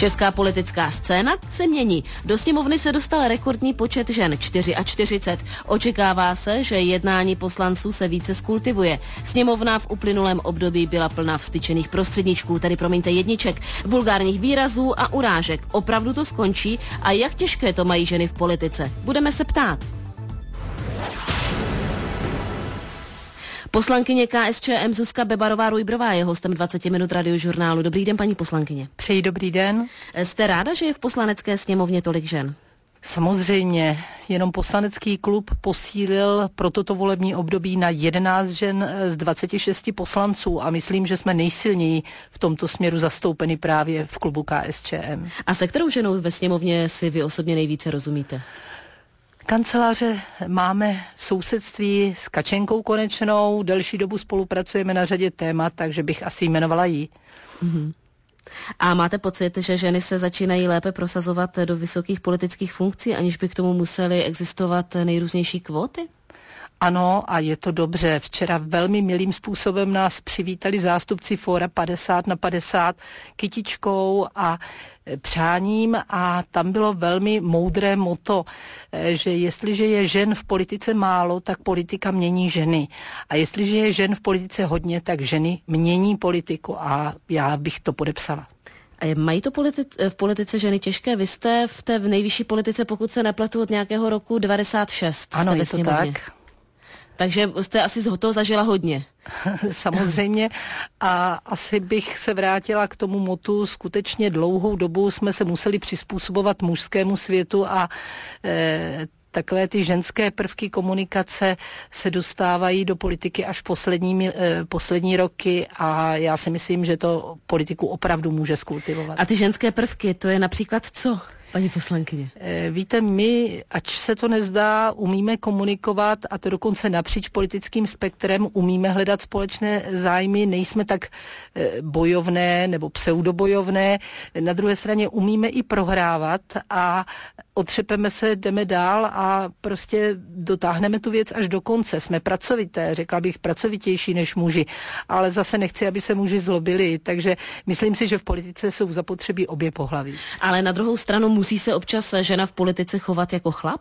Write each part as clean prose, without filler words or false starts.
Česká politická scéna se mění. Do sněmovny se dostal rekordní počet žen, 44. Očekává se, že jednání poslanců se více zkultivuje. Sněmovna v uplynulém období byla plná vztyčených prostředníčků, tedy promiňte jedniček, vulgárních výrazů a urážek. Opravdu to skončí a jak těžké to mají ženy v politice? Budeme se ptát. Poslankyně KSČM Zuzka Bebarová-Rujbrová je hostem 20 minut Radiožurnálu. Dobrý den, paní poslankyně. Přeji dobrý den. Jste ráda, že je v poslanecké sněmovně tolik žen? Samozřejmě, jenom poslanecký klub posílil pro toto volební období na 11 žen z 26 poslanců a myslím, že jsme nejsilněji v tomto směru zastoupeni právě v klubu KSČM. A se kterou ženou ve sněmovně si vy osobně nejvíce rozumíte? Kanceláře máme v sousedství s Kačenkou Konečnou, delší dobu spolupracujeme na řadě témat, takže bych asi jmenovala jí. Mm-hmm. A máte pocit, že ženy se začínají lépe prosazovat do vysokých politických funkcí, aniž by k tomu musely existovat nejrůznější kvóty? Ano, a je to dobře. Včera velmi milým způsobem nás přivítali zástupci Fóra 50/50 kytičkou a přáním a tam bylo velmi moudré motto, že jestliže je žen v politice málo, tak politika mění ženy. A jestliže je žen v politice hodně, tak ženy mění politiku a já bych to podepsala. A mají to v politice ženy těžké? Vy jste v té nejvyšší politice, pokud se nepletu, od nějakého roku 96. Ano, je to tak. Takže jste asi z toho zažila hodně. Samozřejmě a asi bych se vrátila k tomu motu. Skutečně dlouhou dobu jsme se museli přizpůsobovat mužskému světu a takové ty ženské prvky komunikace se dostávají do politiky až poslední roky a já si myslím, že to politiku opravdu může zkultivovat. A ty ženské prvky, to je například co? Paní poslankyně. Víte, my, ač se to nezdá, umíme komunikovat a to dokonce napříč politickým spektrem, umíme hledat společné zájmy, nejsme tak bojovné nebo pseudobojovné. Na druhé straně umíme i prohrávat a otřepeme se, jdeme dál a prostě dotáhneme tu věc až do konce. Jsme pracovité, řekla bych pracovitější než muži, ale zase nechci, aby se muži zlobili, takže myslím si, že v politice jsou zapotřebí obě pohlaví. Ale na druhou stranu musí se občas žena v politice chovat jako chlap?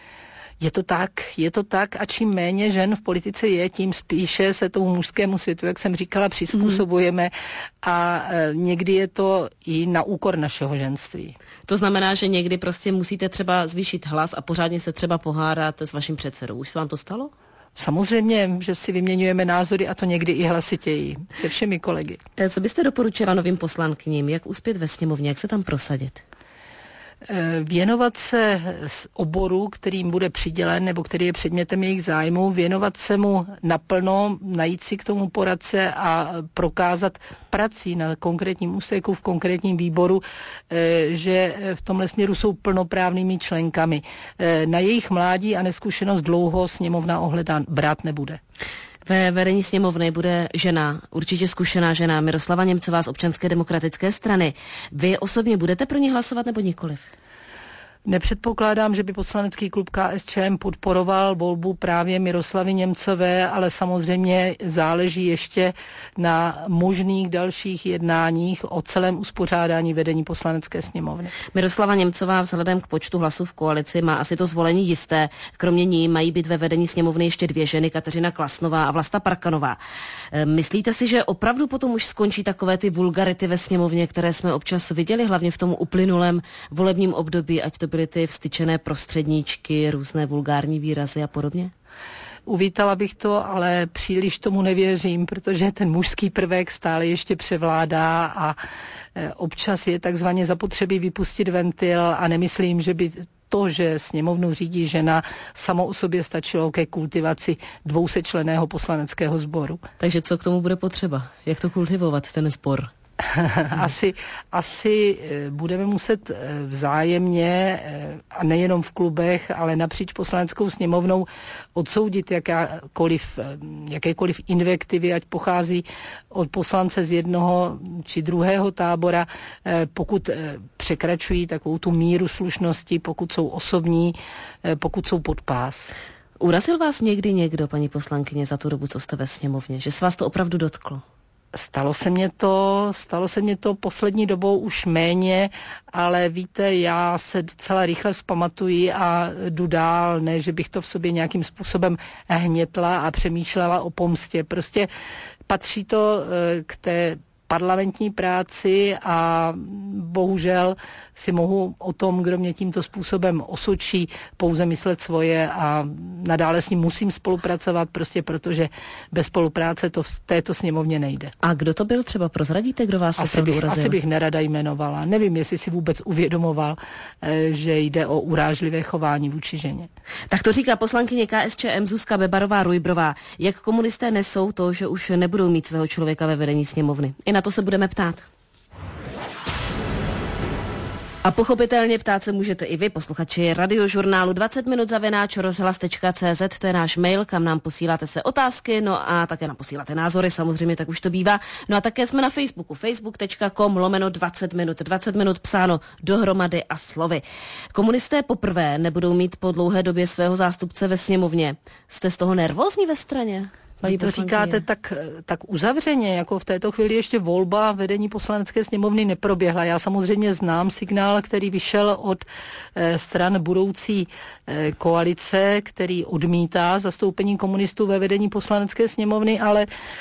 Je to tak a čím méně žen v politice je, tím spíše se tomu mužskému světu, jak jsem říkala, přizpůsobujeme a někdy je to i na úkor našeho ženství. To znamená, že někdy prostě musíte třeba zvýšit hlas a pořádně se třeba pohádat s vaším předsedou. Už se vám to stalo? Samozřejmě, že si vyměňujeme názory a to někdy i hlasitěji se všemi kolegy. Co byste doporučila novým poslankyním? Jak uspět ve sněmovně? Jak se tam prosadit? Věnovat se oboru, kterým bude přidělen nebo který je předmětem jejich zájmu, věnovat se mu naplno, najít si k tomu poradce a prokázat prací na konkrétním úseku, v konkrétním výboru, že v tomhle směru jsou plnoprávnými členkami. Na jejich mládí a neskušenost dlouho sněmovna ohleda brát nebude. Ve vedení sněmovny bude žena, určitě zkušená žena, Miroslava Němcová z Občanské demokratické strany. Vy osobně budete pro ní hlasovat nebo nikoliv? Nepředpokládám, že by poslanecký klub KSČM podporoval volbu právě Miroslavy Němcové, ale samozřejmě záleží ještě na možných dalších jednáních o celém uspořádání vedení poslanecké sněmovny. Miroslava Němcová vzhledem k počtu hlasů v koalici má asi to zvolení jisté. Kromě ní mají být ve vedení sněmovny ještě dvě ženy, Kateřina Klasnová a Vlasta Parkanová. Myslíte si, že opravdu potom už skončí takové ty vulgarity ve sněmovně, které jsme občas viděli, hlavně v tom uplynulém volebním období, ať to byly ty vztyčené prostředníčky, různé vulgární výrazy a podobně? Uvítala bych to, ale příliš tomu nevěřím, protože ten mužský prvek stále ještě převládá a občas je takzvaně zapotřebí vypustit ventil a nemyslím, že by to, že sněmovnu řídí žena, samo o sobě stačilo ke kultivaci 200členného poslaneckého sboru. Takže co k tomu bude potřeba? Jak to kultivovat, ten sbor? Asi budeme muset vzájemně, a nejenom v klubech, ale napříč poslaneckou sněmovnou odsoudit jakékoliv invektivy, ať pochází od poslance z jednoho či druhého tábora, pokud překračují takovou tu míru slušnosti, pokud jsou osobní, pokud jsou pod pás. Urazil vás někdy někdo, paní poslankyně, za tu dobu, co jste ve sněmovně? Že se vás to opravdu dotklo? Stalo se mě to poslední dobou už méně, ale víte, já se docela rychle vzpamatuji a jdu dál, ne, že bych to v sobě nějakým způsobem hnětla a přemýšlela o pomstě. Prostě patří to k té parlamentní práci a bohužel si mohu o tom, kdo mě tímto způsobem osočí, pouze myslet svoje a nadále s ním musím spolupracovat, prostě protože bez spolupráce to v této sněmovně nejde. A kdo to byl? Třeba prozradíte, kdo vás opravdu urazil? Asi bych nerada jmenovala. Nevím, jestli si vůbec uvědomoval, že jde o urážlivé chování vůči ženě. Tak to říká poslankyně KSČM Zuzka Bebarová-Rujbrová. Jak komunisté nesou to, že už nebudou mít svého člověka ve vedení sněmovny? I na to se budeme ptát. A pochopitelně ptát se můžete i vy, posluchači Radiožurnálu 20minut@rozhlas.cz, to je náš mail, kam nám posíláte své otázky, no a také nám posíláte názory, samozřejmě, tak už to bývá. No a také jsme na Facebooku, facebook.com/20minut, 20 minut psáno dohromady a slovy. Komunisté poprvé nebudou mít po dlouhé době svého zástupce ve sněmovně. Jste z toho nervózní ve straně? Vy to říkáte tak uzavřeně, jako v této chvíli ještě volba vedení poslanecké sněmovny neproběhla. Já samozřejmě znám signál, který vyšel od stran budoucí koalice, který odmítá zastoupení komunistů ve vedení poslanecké sněmovny, ale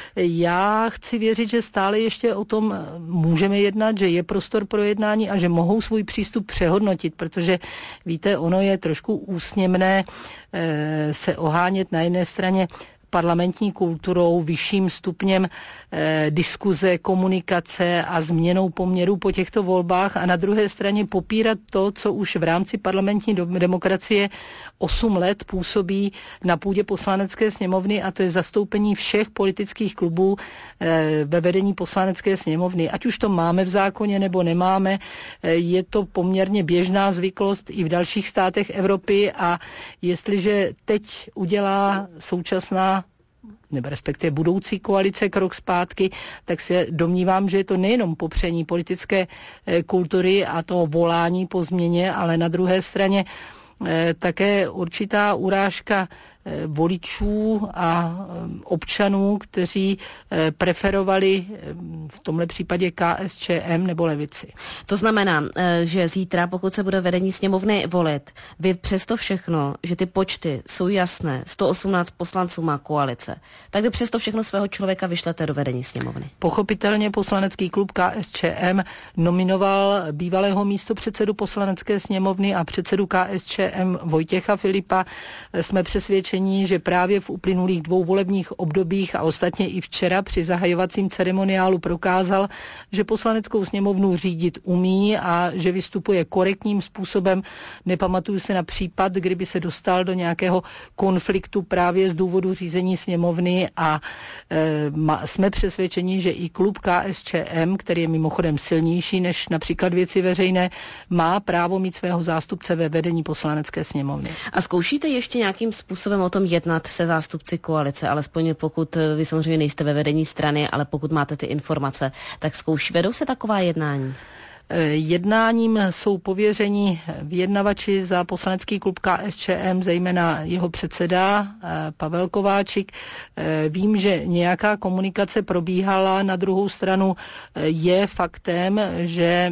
já chci věřit, že stále ještě o tom můžeme jednat, že je prostor pro jednání a že mohou svůj přístup přehodnotit, protože víte, ono je trošku úsměvné se ohánět na jedné straně parlamentní kulturou, vyšším stupněm diskuze, komunikace a změnou poměrů po těchto volbách a na druhé straně popírat to, co už v rámci parlamentní demokracie 8 let působí na půdě poslanecké sněmovny, a to je zastoupení všech politických klubů ve vedení poslanecké sněmovny. Ať už to máme v zákoně nebo nemáme, je to poměrně běžná zvyklost i v dalších státech Evropy a jestliže teď udělá současná nebo respektive budoucí koalice krok zpátky, tak se domnívám, že je to nejenom popření politické kultury a to volání po změně, ale na druhé straně také určitá urážka voličů a občanů, kteří preferovali v tomhle případě KSČM nebo levici. To znamená, že zítra, pokud se bude vedení sněmovny volit, vy přesto všechno, že ty počty jsou jasné, 118 poslanců má koalice, tak vy přesto všechno svého člověka vyšlete do vedení sněmovny. Pochopitelně poslanecký klub KSČM nominoval bývalého místopředsedu poslanecké sněmovny a předsedu KSČM Vojtěcha Filipa. Jsme přesvědčeni, že právě v uplynulých 2 volebních obdobích a ostatně i včera při zahajovacím ceremoniálu prokázal, že poslaneckou sněmovnu řídit umí a že vystupuje korektním způsobem. Nepamatuju se na případ, kdyby se dostal do nějakého konfliktu právě z důvodu řízení sněmovny a jsme přesvědčeni, že i klub KSČM, který je mimochodem silnější než například Věci veřejné, má právo mít svého zástupce ve vedení poslanecké sněmovny. A zkoušíte ještě nějakým způsobem o tom jednat se zástupci koalice, alespoň pokud vy samozřejmě nejste ve vedení strany, ale pokud máte ty informace, tak vedou se taková jednání? Jednáním jsou pověřeni vyjednavači za poslanecký klub KSČM, zejména jeho předseda Pavel Kováčik. Vím, že nějaká komunikace probíhala, na druhou stranu je faktem, že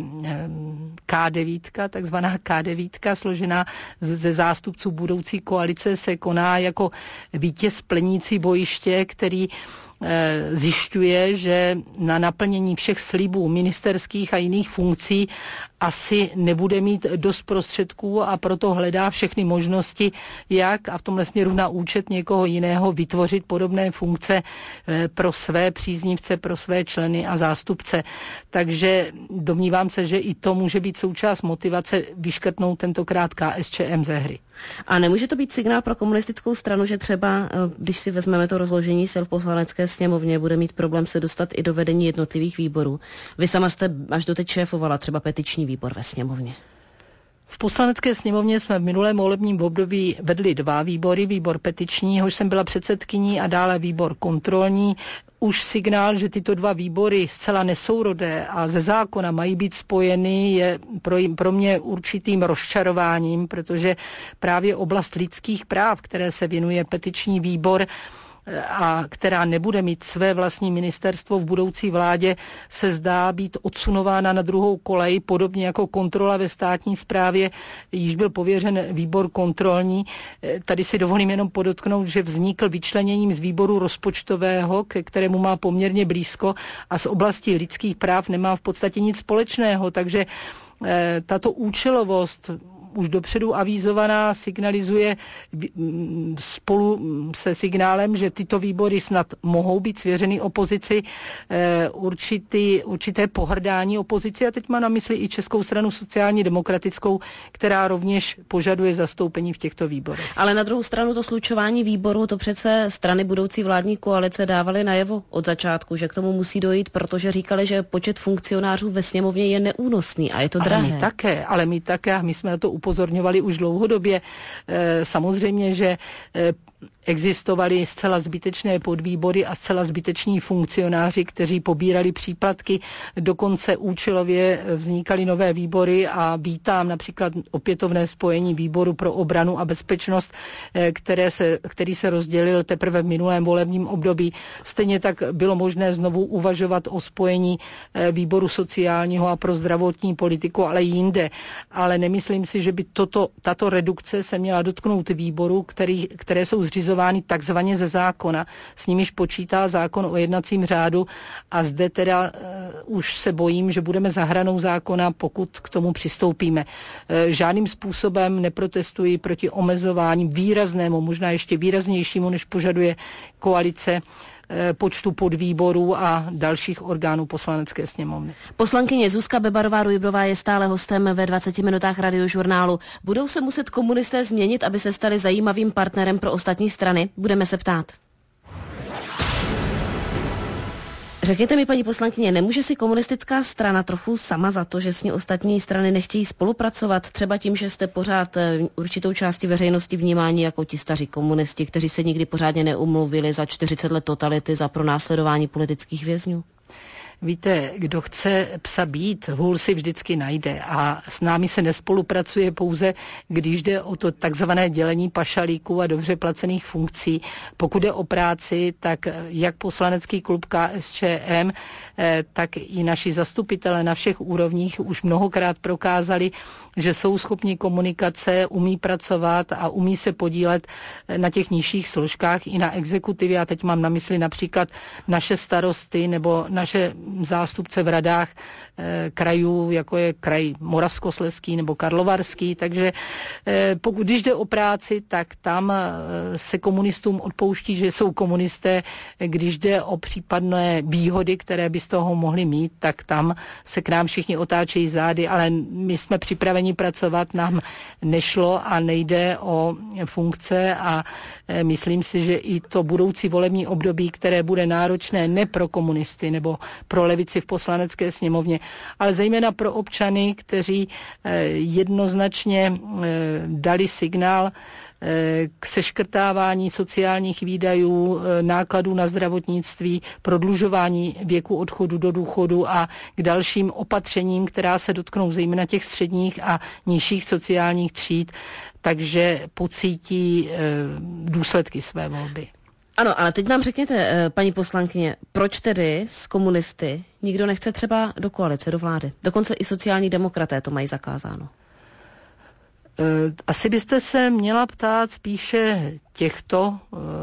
K9, takzvaná K9, složená ze zástupců budoucí koalice, se koná jako vítěz plenící bojiště, který zjišťuje, že na naplnění všech slibů ministerských a jiných funkcí asi nebude mít dost prostředků a proto hledá všechny možnosti, jak a v tomhle směru na účet někoho jiného vytvořit podobné funkce pro své příznivce, pro své členy a zástupce. Takže domnívám se, že i to může být součást motivace vyškrtnout tentokrát KSČM ze hry. A nemůže to být signál pro komunistickou stranu, že třeba, když si vezmeme to rozložení sil v poslanecké sněmovně, bude mít problém se dostat i do vedení jednotlivých výborů? Vy sama jste až doteď šéfovala třeba petiční výbor ve sněmovně. V poslanecké sněmovně jsme v minulém volebním období vedli 2 výbory, výbor petiční, jehož jsem byla předsedkyní, a dále výbor kontrolní. Už signál, že tyto 2 výbory zcela nesourodé a ze zákona mají být spojeny, je pro mě určitým rozčarováním, protože právě oblast lidských práv, které se věnuje petiční výbor, a která nebude mít své vlastní ministerstvo v budoucí vládě, se zdá být odsunována na druhou kolej, podobně jako kontrola ve státní správě, již byl pověřen výbor kontrolní. Tady si dovolím jenom podotknout, že vznikl vyčleněním z výboru rozpočtového, ke kterému má poměrně blízko a z oblasti lidských práv nemá v podstatě nic společného, takže tato účelovost už dopředu avizovaná signalizuje spolu se signálem, že tyto výbory snad mohou být svěřeny opozici, určité pohrdání opozici, a teď má na mysli i Českou stranu sociálně demokratickou, která rovněž požaduje zastoupení v těchto výborech. Ale na druhou stranu to slučování výborů, to přece strany budoucí vládní koalice dávaly najevo od začátku, že k tomu musí dojít, protože říkali, že počet funkcionářů ve sněmovně je neúnosný a je to drahé. Ale my také, my jsme na to upozorňovali už dlouhodobě. Samozřejmě, že existovaly zcela zbytečné podvýbory a zcela zbyteční funkcionáři, kteří pobírali příplatky, dokonce účelově vznikaly nové výbory a vítám například opětovné spojení výboru pro obranu a bezpečnost, který se rozdělil teprve v minulém volebním období. Stejně tak bylo možné znovu uvažovat o spojení výboru sociálního a pro zdravotní politiku, ale jinde. Ale nemyslím si, že by tato redukce se měla dotknout výboru, které jsou zřizovány takzvaně ze zákona. S nimiž počítá zákon o jednacím řádu a zde teda už se bojím, že budeme za hranou zákona, pokud k tomu přistoupíme. Žádným způsobem neprotestuji proti omezování výraznému, možná ještě výraznějšímu, než požaduje koalice, počtu podvýborů a dalších orgánů Poslanecké sněmovny. Poslankyně Zuzka Bebarová-Rujbrová je stále hostem ve 20 minutách Radiožurnálu. Budou se muset komunisté změnit, aby se stali zajímavým partnerem pro ostatní strany? Budeme se ptát. Řekněte mi, paní poslankyně, nemůže si komunistická strana trochu sama za to, že s ní ostatní strany nechtějí spolupracovat, třeba tím, že jste pořád určitou části veřejnosti vnímání jako ti staří komunisti, kteří se nikdy pořádně neumluvili za 40 let totality, za pronásledování politických vězňů? Víte, kdo chce psa být, hůl si vždycky najde a s námi se nespolupracuje pouze, když jde o to takzvané dělení pašalíků a dobře placených funkcí. Pokud jde o práci, tak jak poslanecký klub KSČM, tak i naši zastupitelé na všech úrovních už mnohokrát prokázali, že jsou schopni komunikace, umí pracovat a umí se podílet na těch nižších složkách i na exekutivě. A teď mám na mysli například naše starosty nebo naše zástupce v radách krajů, jako je kraj Moravskoslezský nebo Karlovarský. Takže když jde o práci, tak tam se komunistům odpouští, že jsou komunisté. Když jde o případné výhody, které by z toho mohli mít, tak tam se k nám všichni otáčejí zády, ale my jsme připraveni pracovat, nám nešlo a nejde o funkce a myslím si, že i to budoucí volební období, které bude náročné ne pro komunisty nebo pro levici v Poslanecké sněmovně, ale zejména pro občany, kteří jednoznačně dali signál k seškrtávání sociálních výdajů, nákladů na zdravotnictví, prodlužování věku odchodu do důchodu a k dalším opatřením, která se dotknou zejména těch středních a nižších sociálních tříd, takže pocítí důsledky své volby. Ano, ale teď nám řekněte, paní poslankyně, proč tedy s komunisty nikdo nechce třeba do koalice, do vlády? Dokonce i sociální demokraté to mají zakázáno. Asi byste se měla ptát spíše těchto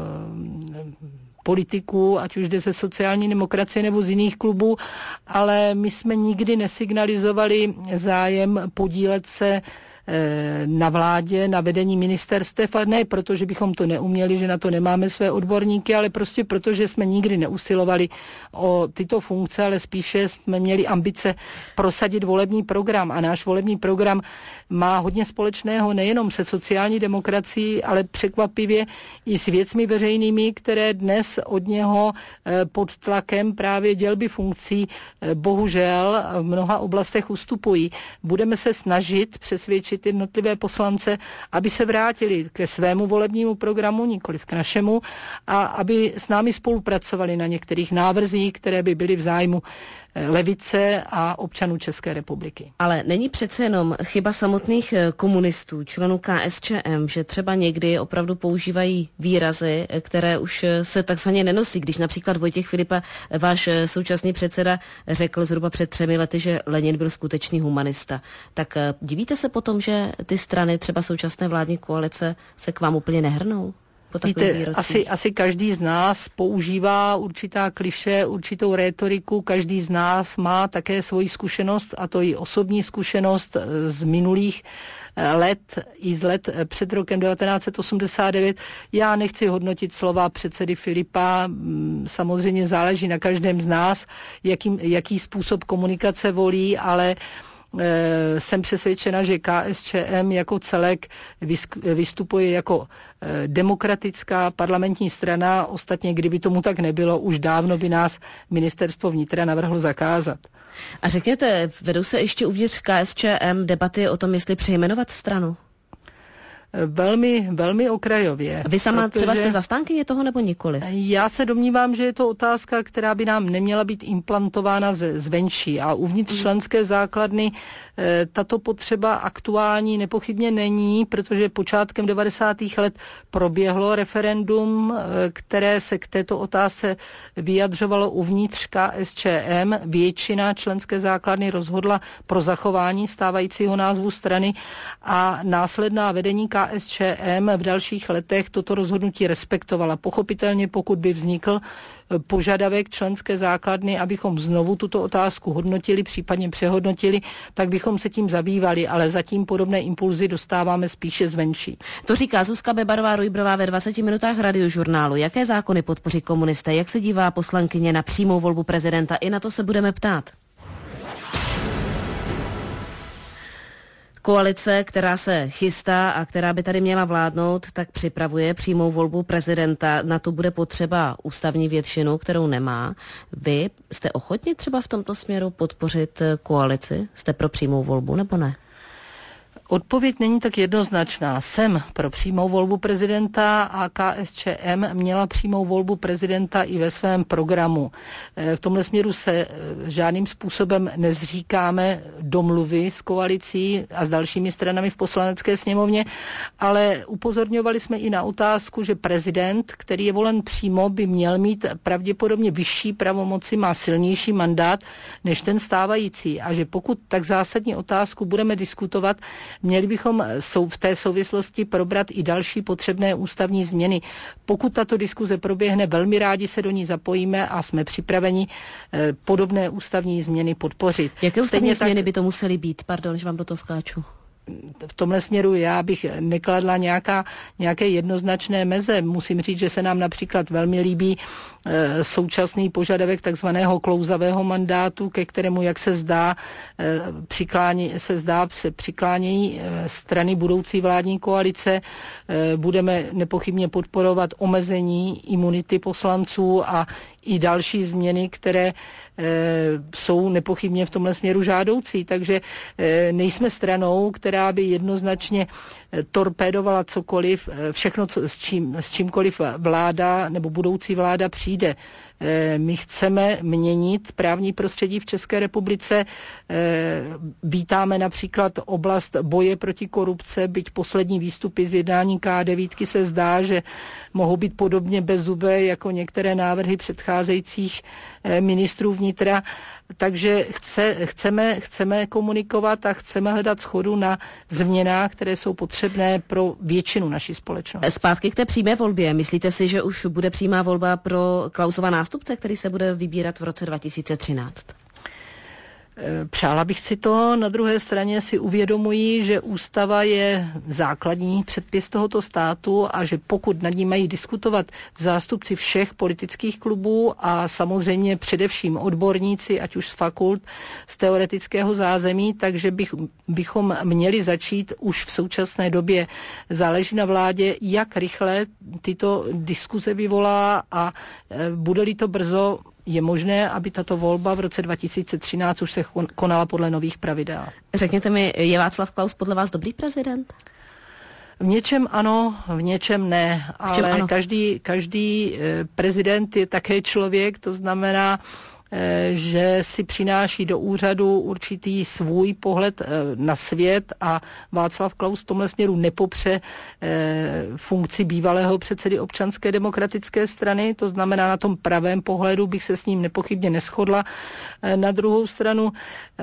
politiků, ať už jde ze sociální demokracie nebo z jiných klubů, ale my jsme nikdy nesignalizovali zájem podílet se na vládě, na vedení ministerstev, a ne proto, že bychom to neuměli, že na to nemáme své odborníky, ale prostě proto, že jsme nikdy neusilovali o tyto funkce, ale spíše jsme měli ambice prosadit volební program a náš volební program má hodně společného nejenom se sociální demokracií, ale překvapivě i s věcmi veřejnými, které dnes od něho pod tlakem právě dělby funkcí bohužel v mnoha oblastech ustupují. Budeme se snažit přesvědčit jednotlivé poslance, aby se vrátili ke svému volebnímu programu, nikoliv k našemu, a aby s námi spolupracovali na některých návrzích, které by byly v zájmu levice a občanů České republiky. Ale není přece jenom chyba samotných komunistů, členů KSČM, že třeba někdy opravdu používají výrazy, které už se takzvaně nenosí. Když například Vojtěch Filipa, váš současný předseda, řekl zhruba před 3 lety, že Lenin byl skutečný humanista. Tak divíte se potom, že ty strany třeba současné vládní koalice se k vám úplně nehrnou? Víte, asi každý z nás používá určitá klišé, určitou rétoriku, každý z nás má také svoji zkušenost, a to i osobní zkušenost z minulých let, i z let před rokem 1989. Já nechci hodnotit slova předsedy Filipa, samozřejmě záleží na každém z nás, jaký způsob komunikace volí, ale jsem přesvědčena, že KSČM jako celek vystupuje jako demokratická parlamentní strana. Ostatně, kdyby tomu tak nebylo, už dávno by nás ministerstvo vnitra navrhlo zakázat. A řekněte, vedou se ještě uvnitř KSČM debaty o tom, jestli přejmenovat stranu? Velmi, velmi okrajově. Vy sama třeba jste zastánkyně toho nebo nikoli? Já se domnívám, že je to otázka, která by nám neměla být implantována zvenčí, a uvnitř členské základny tato potřeba aktuální nepochybně není, protože počátkem 90. let proběhlo referendum, které se k této otázce vyjadřovalo uvnitř KSČM. Většina členské základny rozhodla pro zachování stávajícího názvu strany a následná vedení KSČM v dalších letech toto rozhodnutí respektovala. Pochopitelně, pokud by vznikl požadavek členské základny, abychom znovu tuto otázku hodnotili, případně přehodnotili, tak bychom se tím zabývali, ale zatím podobné impulzy dostáváme spíše zvenčí. To říká Zuzka Bebarová-Rujbrová ve 20 minutách Radiožurnálu. Jaké zákony podpoří komunisté? Jak se dívá poslankyně na přímou volbu prezidenta? I na to se budeme ptát. Koalice, která se chystá a která by tady měla vládnout, tak připravuje přímou volbu prezidenta. Na to bude potřeba ústavní většinu, kterou nemá. Vy jste ochotni třeba v tomto směru podpořit koalici? Jste pro přímou volbu nebo ne? Odpověď není tak jednoznačná. Jsem pro přímou volbu prezidenta a KSČM měla přímou volbu prezidenta i ve svém programu. V tomhle směru se žádným způsobem nezříkáme domluvy s koalicí a s dalšími stranami v Poslanecké sněmovně, ale upozorňovali jsme i na otázku, že prezident, který je volen přímo, by měl mít pravděpodobně vyšší pravomoci, má silnější mandát než ten stávající, a že pokud tak zásadní otázku budeme diskutovat, měli bychom v té souvislosti probrat i další potřebné ústavní změny. Pokud tato diskuze proběhne, velmi rádi se do ní zapojíme a jsme připraveni podobné ústavní změny podpořit. Jaké ústavní změny by to musely být? Pardon, že vám do toho skáču. V tomhle směru já bych nekladla nějaké jednoznačné meze. Musím říct, že se nám například velmi líbí současný požadavek takzvaného klouzavého mandátu, ke kterému, jak se zdá, se přiklánějí strany budoucí vládní koalice. Budeme nepochybně podporovat omezení imunity poslanců a i další změny, které jsou nepochybně v tomhle směru žádoucí. Takže nejsme stranou, která by jednoznačně torpédovala cokoliv, všechno, s čímkoliv vláda nebo budoucí vláda přijde. My chceme měnit právní prostředí v České republice. Vítáme například oblast boje proti korupce, byť poslední výstupy z jednání K9 se zdá, že mohou být podobně bezzubé jako některé návrhy předcházejících ministrů vnitra. Takže chceme komunikovat a chceme hledat shodu na změnách, které jsou potřebné pro většinu naší společnosti. Zpátky k té přímé volbě. Myslíte si, že už bude přímá volba pro Klausova nástupce, který se bude vybírat v roce 2013? Přála bych si to, na druhé straně si uvědomuji, že ústava je základní předpis tohoto státu a že pokud nad ní mají diskutovat zástupci všech politických klubů a samozřejmě především odborníci, ať už z fakult, z teoretického zázemí, takže bychom měli začít už v současné době. Záleží na vládě, jak rychle tyto diskuze vyvolá a bude-li to brzo, je možné, aby tato volba v roce 2013 už se konala podle nových pravidel. Řekněte mi, je Václav Klaus podle vás dobrý prezident? V něčem ano, v něčem ne, ale ano? Každý prezident je také člověk, to znamená, že si přináší do úřadu určitý svůj pohled na svět a Václav Klaus v tomhle směru nepopře funkci bývalého předsedy Občanské demokratické strany, to znamená na tom pravém pohledu bych se s ním nepochybně neshodla. Na druhou stranu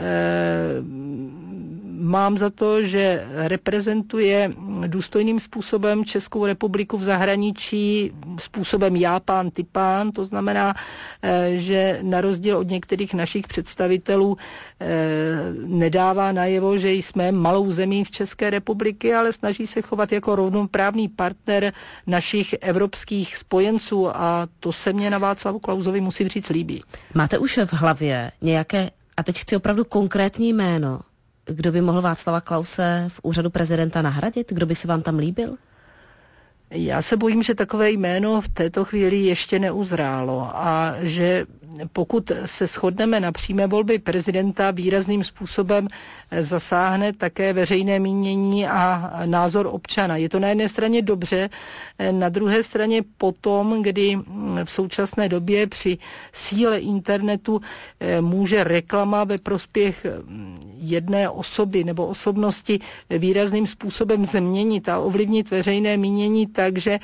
mám za to, že reprezentuje důstojným způsobem Českou republiku v zahraničí, způsobem já pán, ty pán, to znamená, že na rozdíl od některých našich představitelů nedává najevo, že jsme malou zemí v České republiky, ale snaží se chovat jako rovnoprávný partner našich evropských spojenců a to se mně na Václavu Klausovi musím říct líbí. Máte už v hlavě nějaké, a teď chci opravdu konkrétní jméno, kdo by mohl Václava Klause v úřadu prezidenta nahradit? Kdo by se vám tam líbil? Já se bojím, že takové jméno v této chvíli ještě neuzrálo a že pokud se shodneme na přímé volby prezidenta, výrazným způsobem zasáhne také veřejné mínění a názor občana. Je to na jedné straně dobře, na druhé straně potom, kdy v současné době při síle internetu může reklama ve prospěch jedné osoby nebo osobnosti výrazným způsobem změnit a ovlivnit veřejné mínění, takže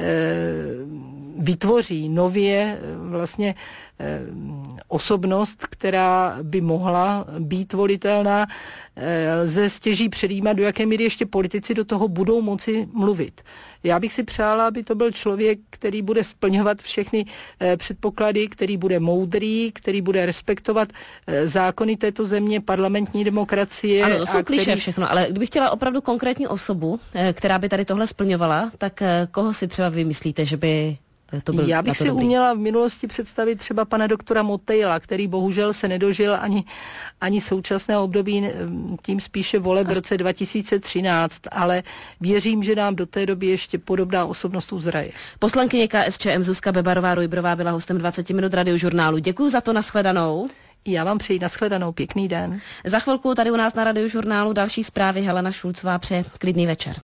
vytvoří nově vlastně osobnost, která by mohla být volitelná, lze stěží předjímat, do jaké míry ještě politici do toho budou moci mluvit. Já bych si přála, aby to byl člověk, který bude splňovat všechny předpoklady, který bude moudrý, který bude respektovat zákony této země, parlamentní demokracie. Ano, to jsou klišé všechno, ale kdybych chtěla opravdu konkrétní osobu, která by tady tohle splňovala, tak koho si třeba vymyslíte, že by to byl? Já bych si uměla v minulosti představit třeba pana doktora Motejla, který bohužel se nedožil ani současného období, tím spíše voleb v roce 2013, ale věřím, že nám do té doby ještě podobná osobnost uzraje. Poslankyně KSČM Zuzka Bebarová-Rujbrová byla hostem 20 minut Radiožurnálu. Děkuji za to, nashledanou. Já vám přeji nashledanou, pěkný den. Za chvilku tady u nás na Radiožurnálu další zprávy. Helena Šulcová přeje klidný večer.